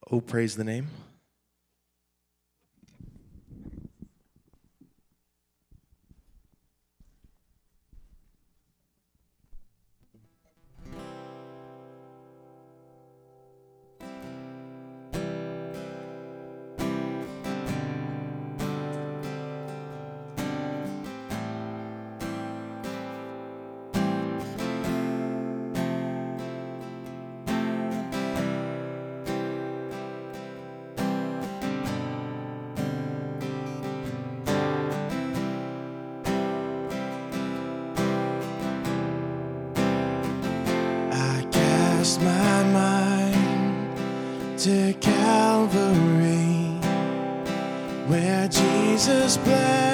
Oh, praise the name. My mind to Calvary, where Jesus bled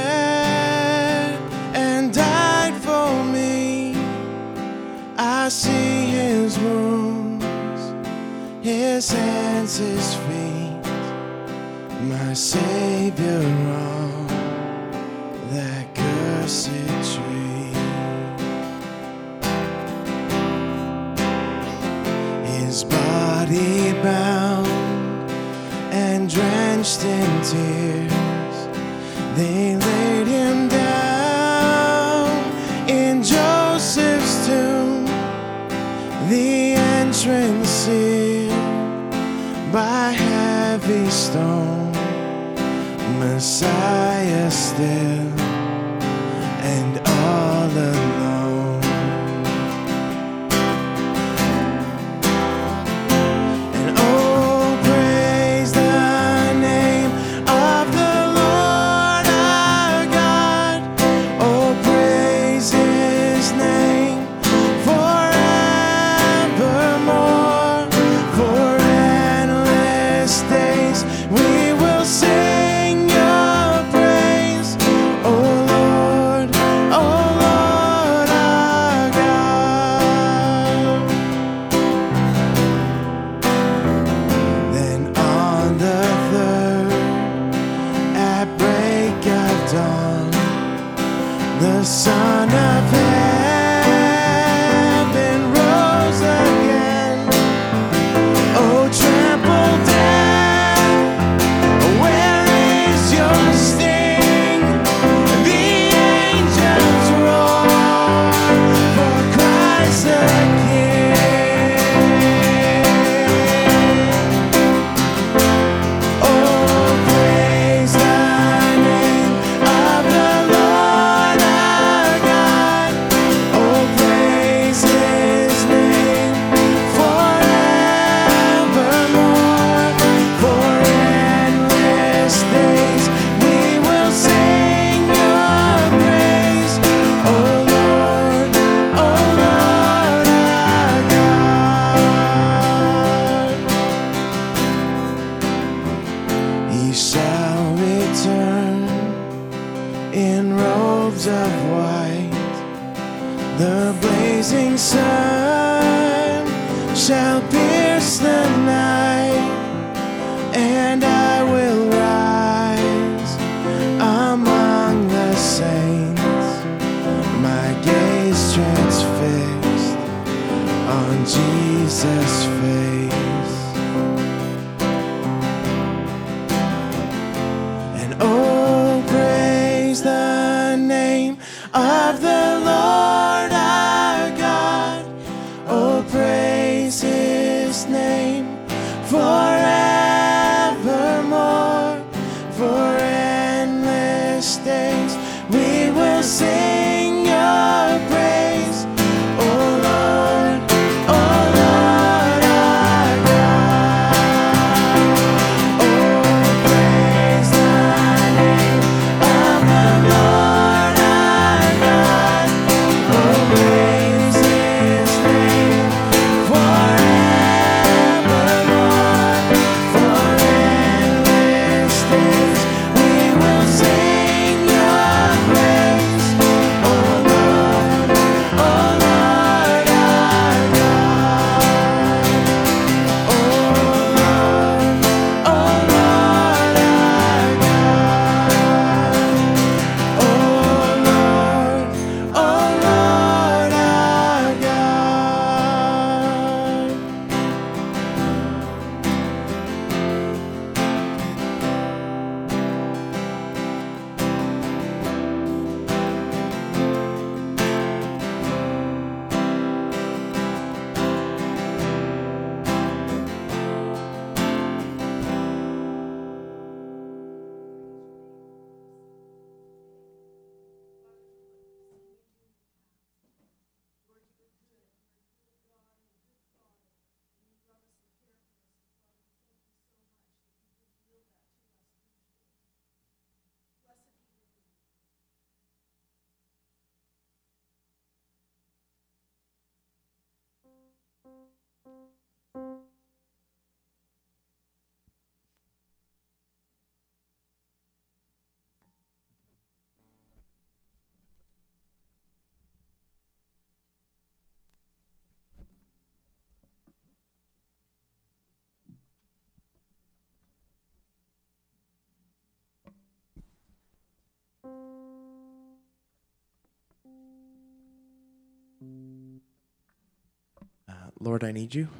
and died for me. I see his wounds, his hands, his feet, my Savior on that cursed tree. His body bound and drenched in tears, they laid him down in Joseph's tomb, the entrance sealed by heavy stone. Messiah still and all alone. The Son of Heaven rose again. Oh, trample death, where is your sting? The angels roar for Christ the King. Oh, praise the name of the Lord. Shall return in robes of white, the blazing sun shall pierce the night, and I will rise among the saints, my gaze transfixed on Jesus' face. Oh, praise the name of the Lord our God. Oh, praise his name forevermore. For endless days we will sing your praise. Oh, Lord, oh, Lord our God. Oh, praise the name of the Lord our God. Lord, I need you.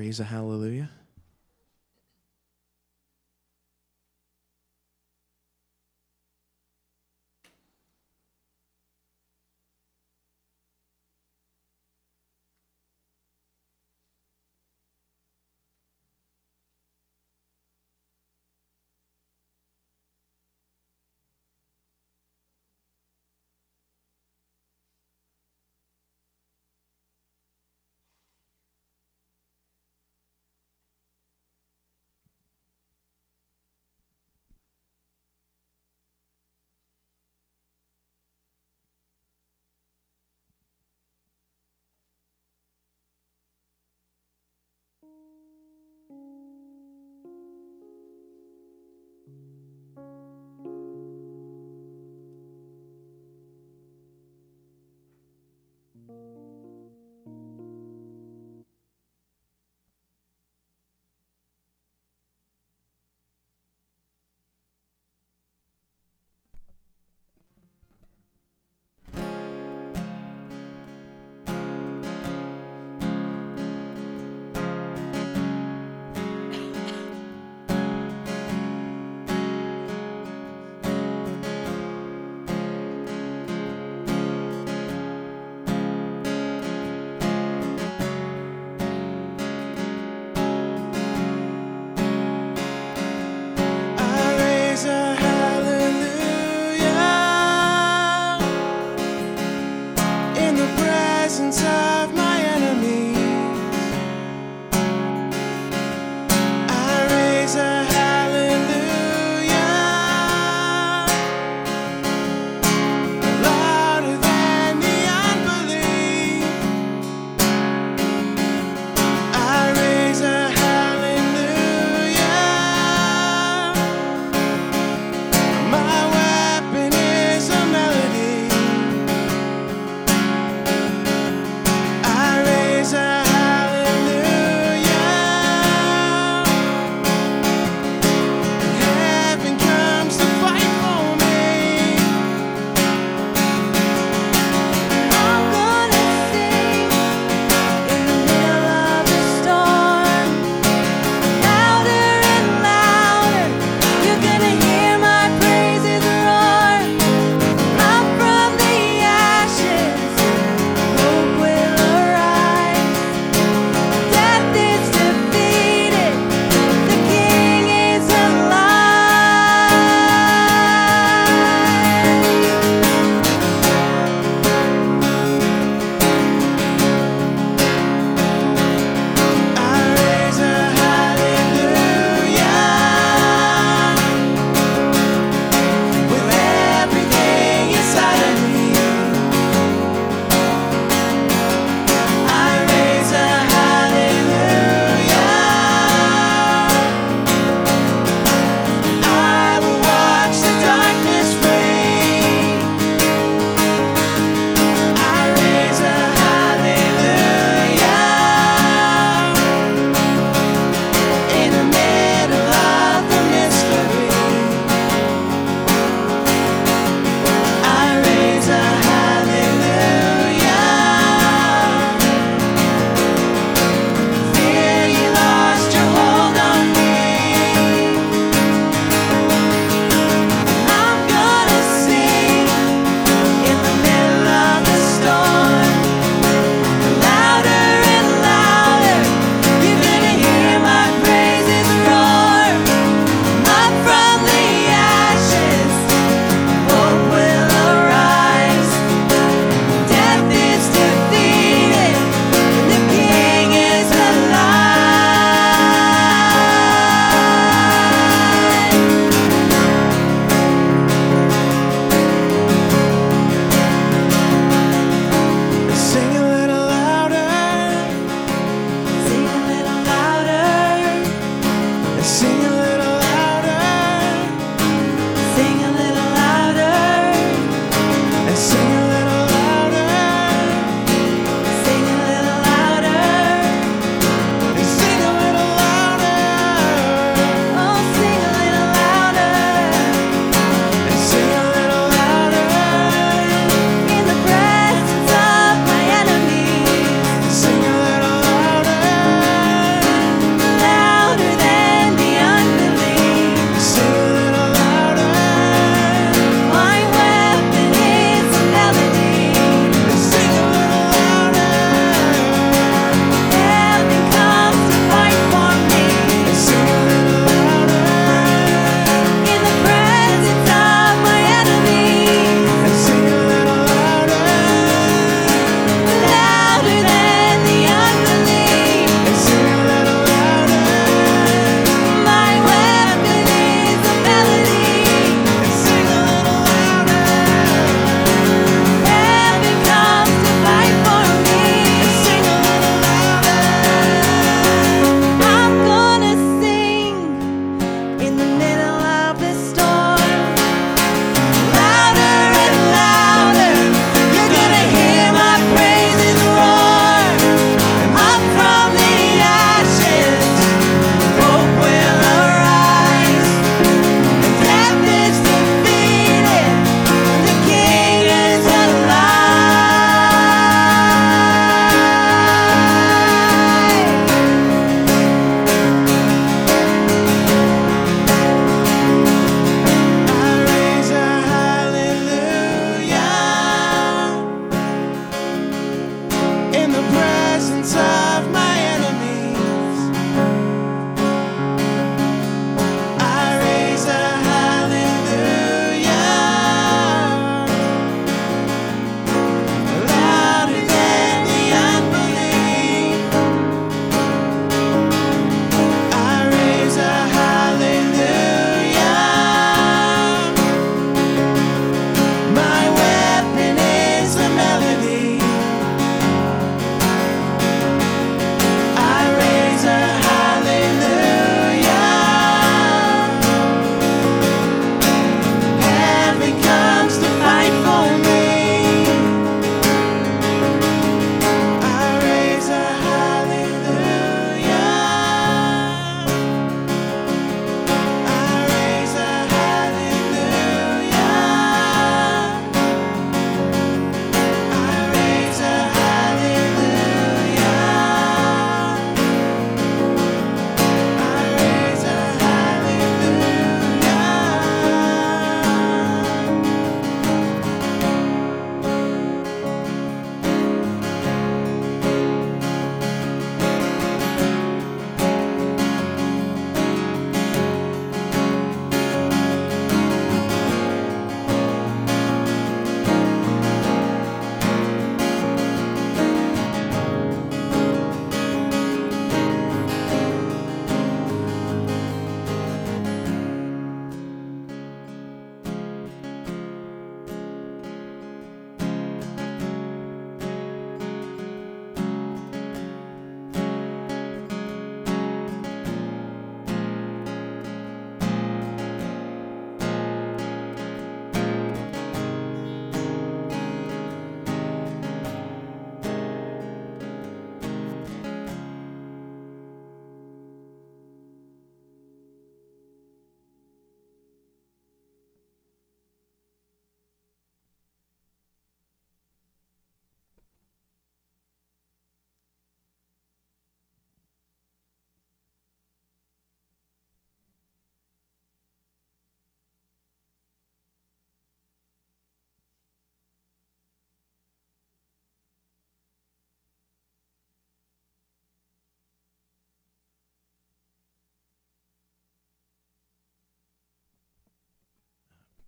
raise a hallelujah?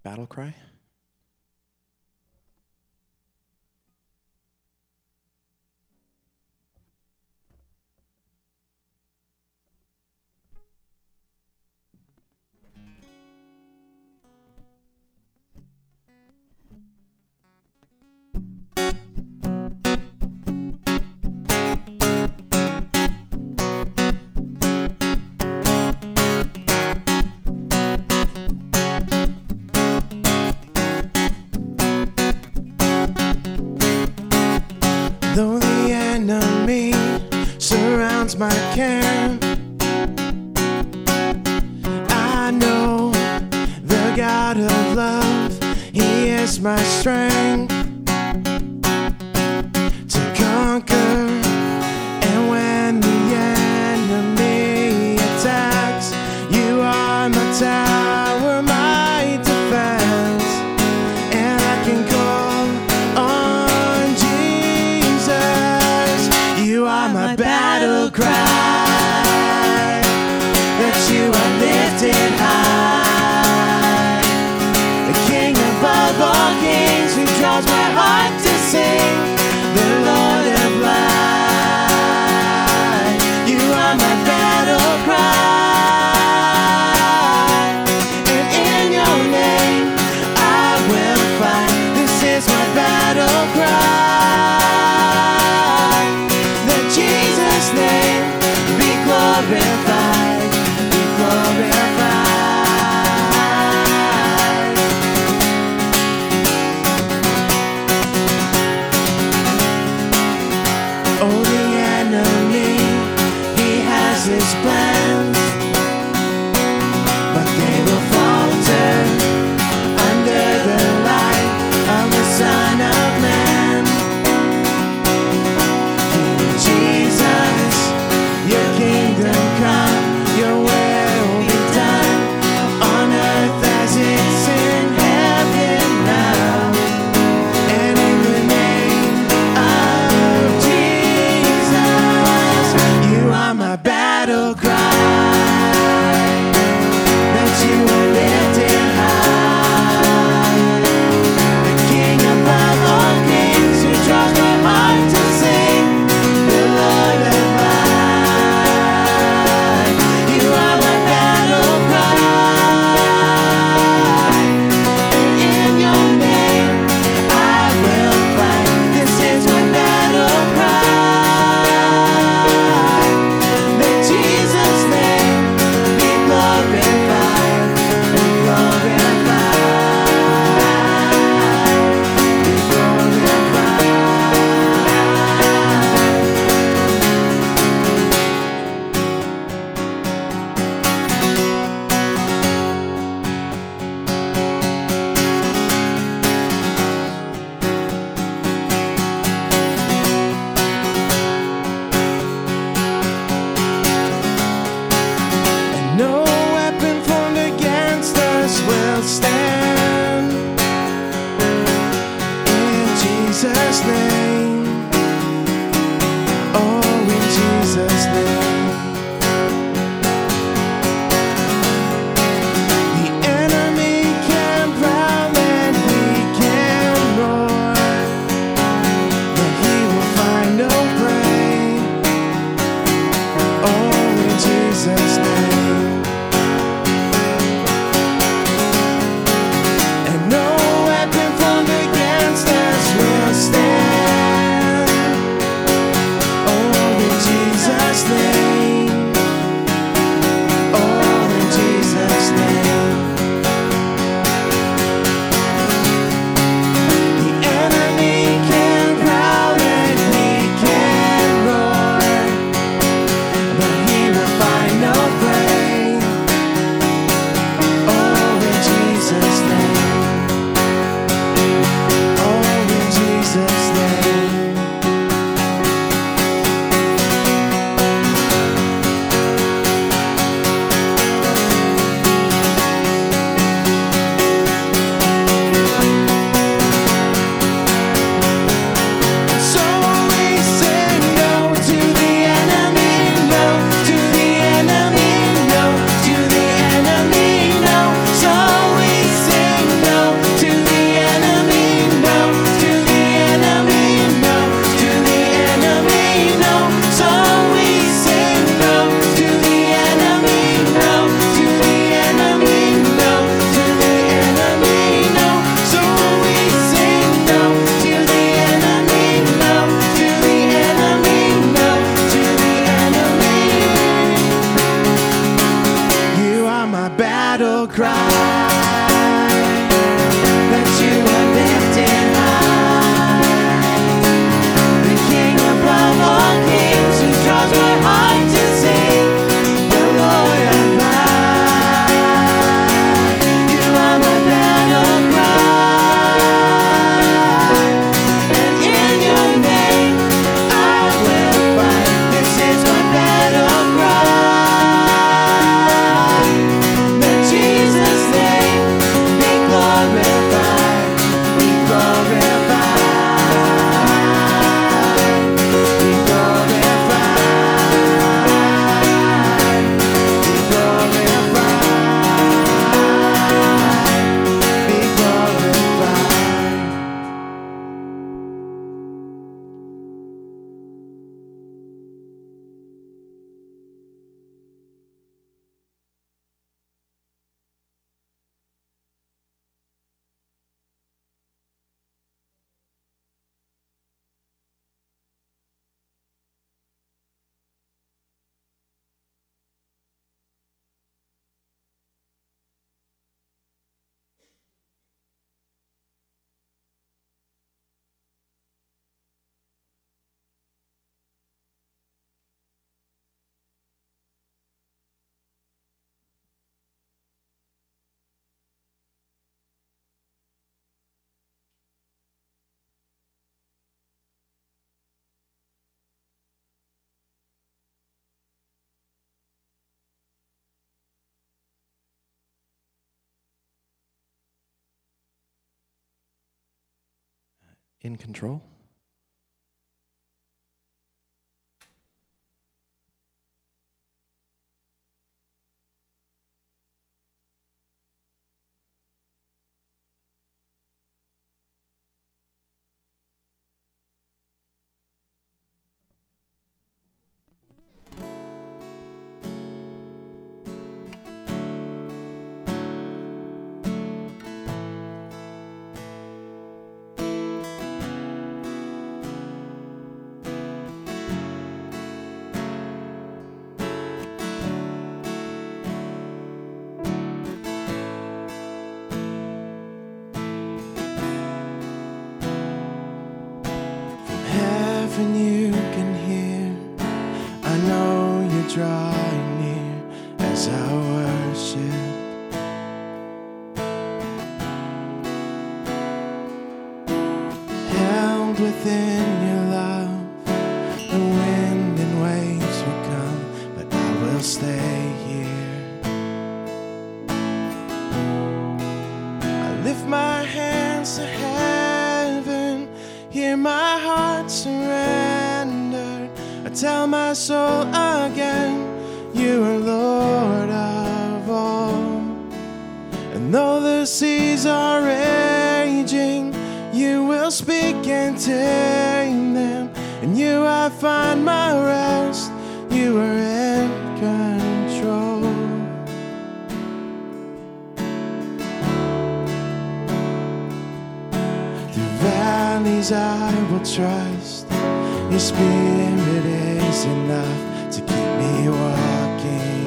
battle cry? Though the enemy surrounds my camp, I know the God of love, He is my strength to conquer. And when the enemy attacks, you are my tower, my defense, and I can call on Jesus. You are my battle cry, that you are lifted high, the King above all kings, who draws my heart to sing, the Lord of light. You are my battle cry, and in your name I will fight. This is my battle cry, that Jesus' name be glorified, be glorified. in control. Heaven you can hear, I know you're drawing near as I worship. Held within your love, the wind and waves will come, but I will stay here. I lift my hands to heaven, hear my heart surrendered. I tell my soul again, you are Lord of all. And though the seas are raging, you will speak and tame them. In you I find my rest, you are in control. Through valleys I will trust, your spirit is enough to keep me walking.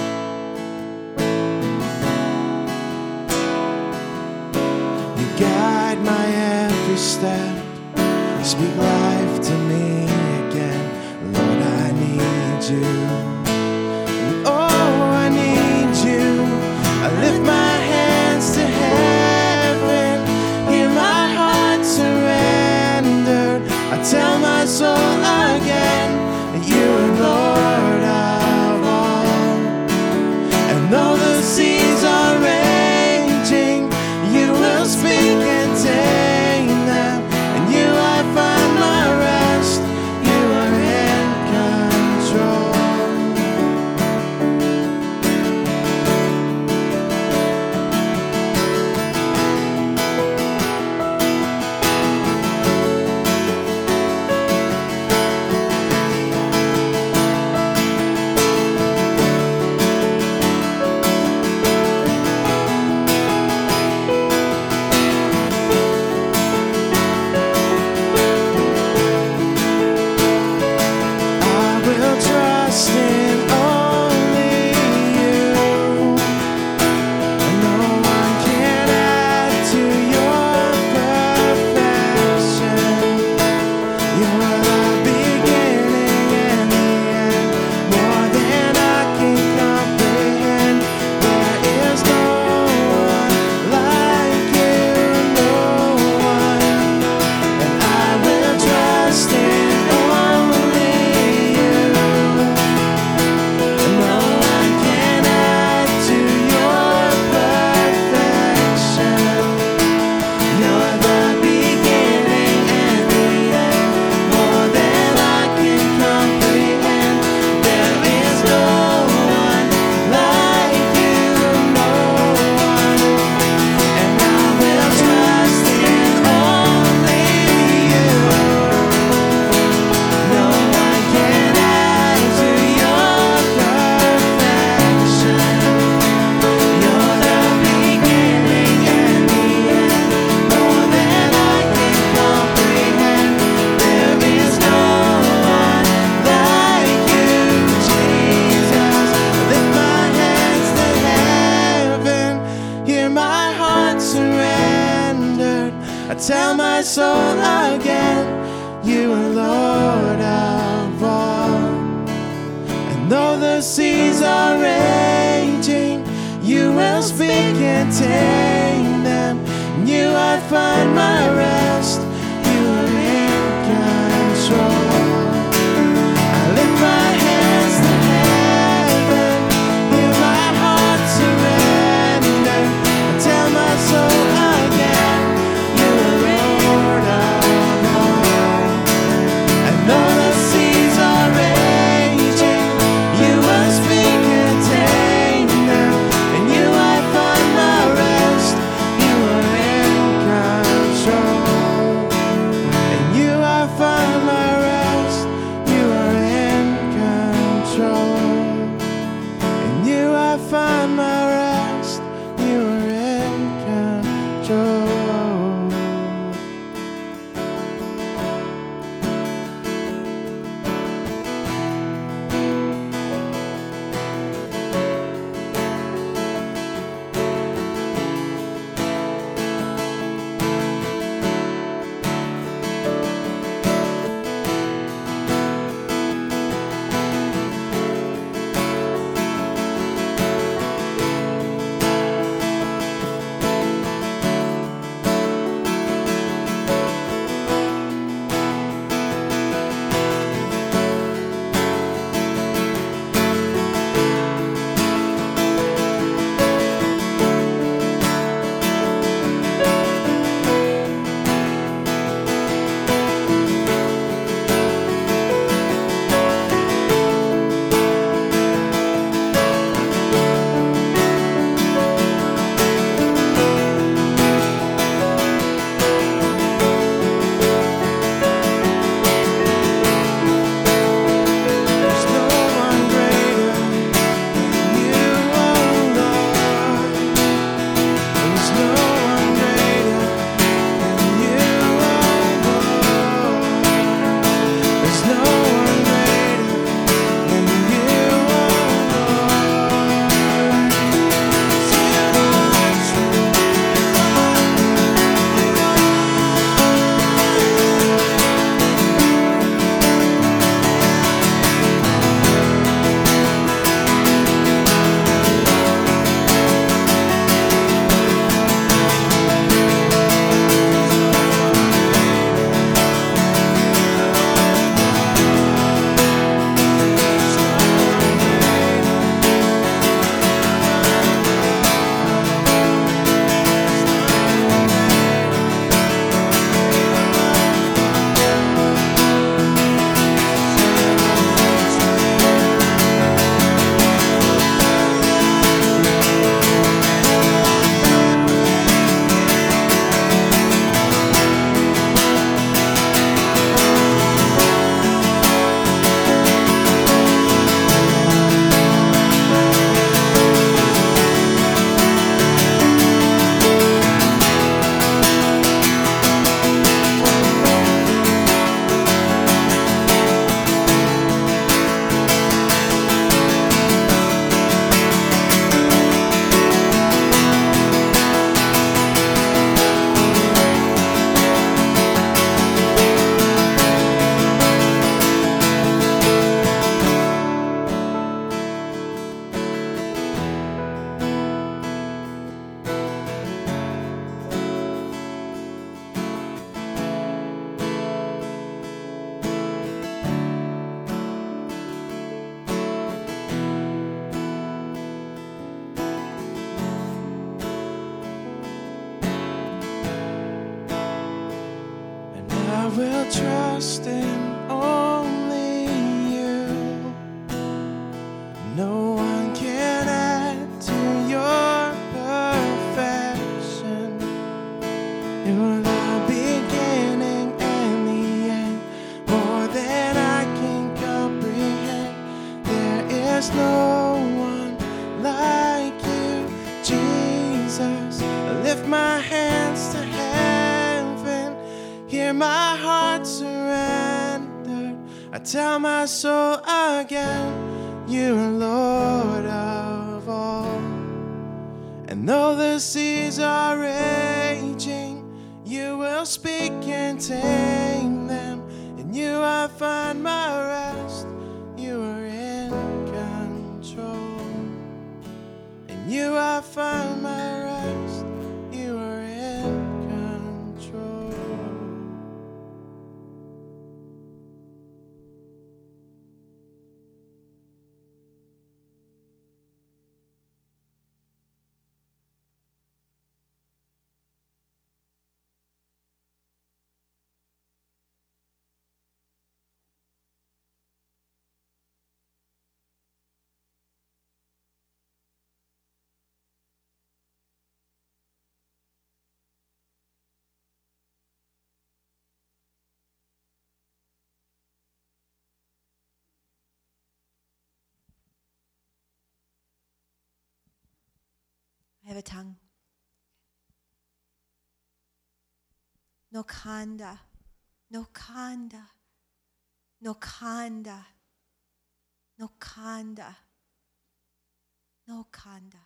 You guide my every step, speak life to me again. Lord, I need you. Oh, I need you. I lift my hands to heaven, hear my heart surrendered. I tell my soul again that you are Lord of all. And though the seas are raging, you will speak and tame them. And you I find my rest, you are in control. I tell my soul again, you are Lord of all. And though the seas are raging, you will speak and tame them. In you I find my rest, you are in control. I lift my hands to heaven, hear my heart surrender. I tell my soul again, you are Lord of all. will trust in only you. No one can add to your perfection. You're the beginning and the end, more than I can comprehend. There is no one like you, Jesus. I lift my hands to heaven, hear my heart surrendered. I tell my soul again, you are Lord of all. And though the seas are raging, you will speak and tame them. In you I find my rest. You are in control. In you I find my rest. You are in control. I have a tongue. Nokanda, Nokanda, Nokanda, Nokanda, Nokanda.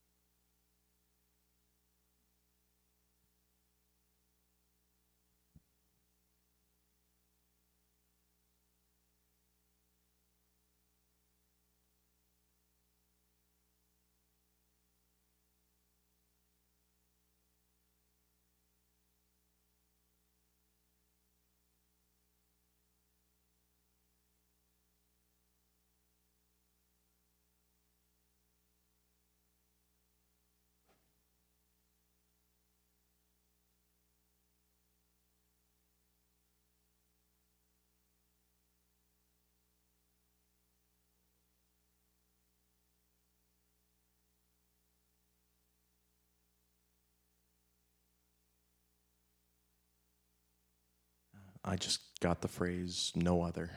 I just got the phrase no other.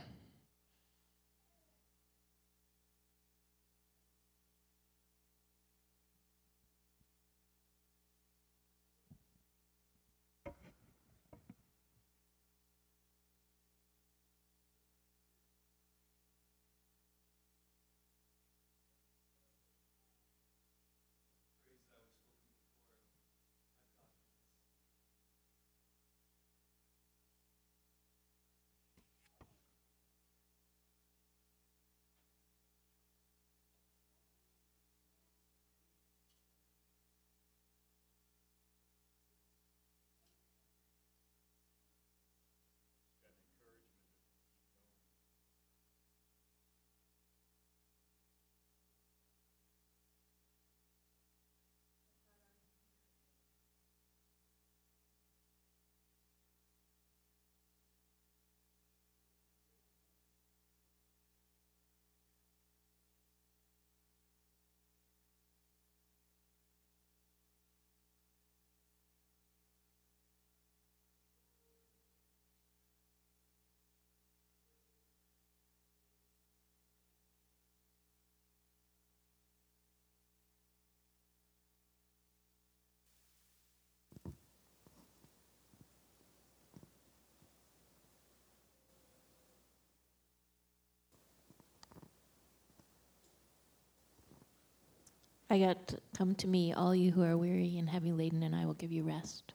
I got, come to me, all you who are weary and heavy laden, and I will give you rest.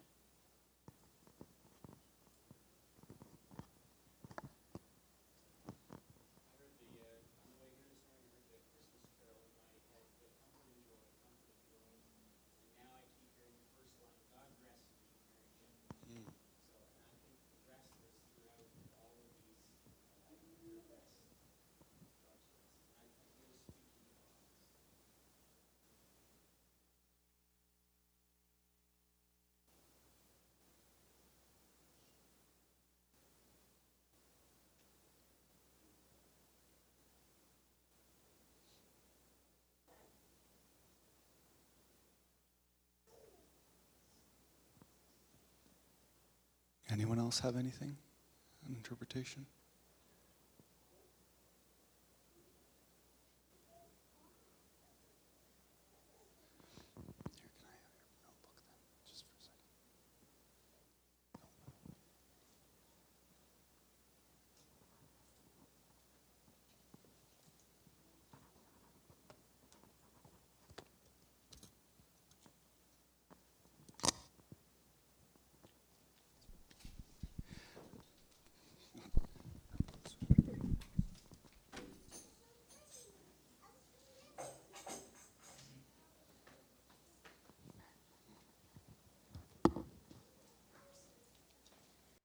Anyone else have anything? An interpretation?